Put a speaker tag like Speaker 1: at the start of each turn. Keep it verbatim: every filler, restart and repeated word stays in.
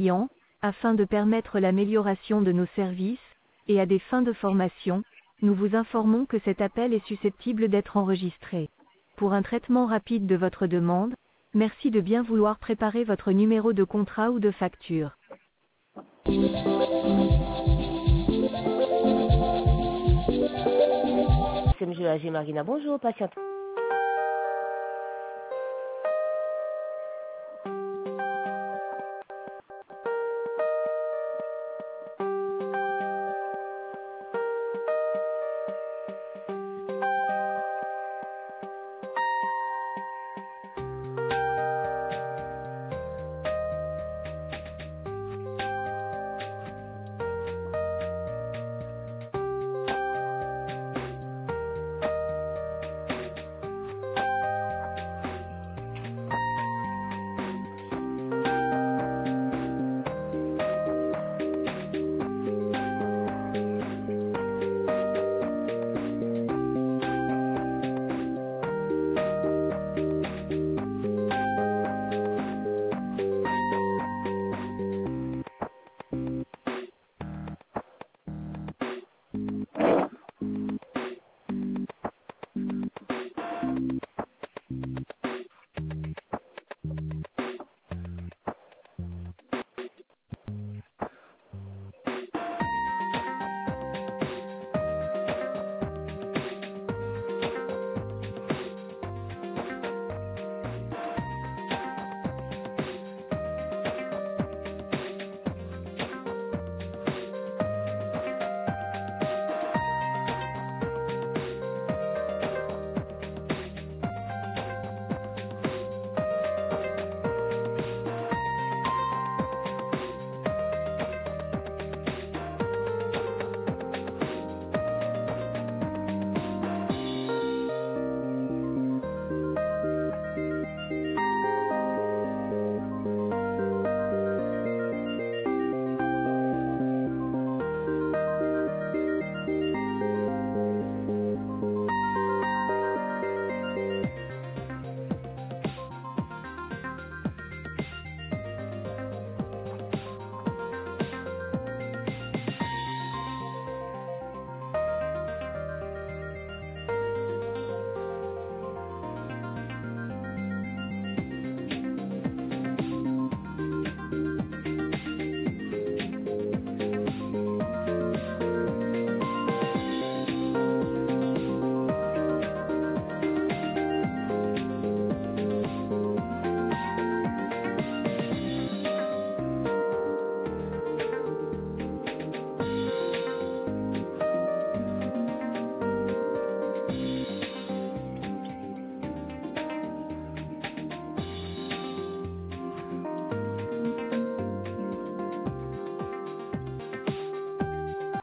Speaker 1: clients, afin de permettre l'amélioration de nos services, et à des fins de formation, nous vous informons que cet appel est susceptible d'être enregistré. Pour un traitement rapide de votre demande, merci de bien vouloir préparer votre numéro de contrat ou de facture.
Speaker 2: C'est M. A G Marina, bonjour, patiente.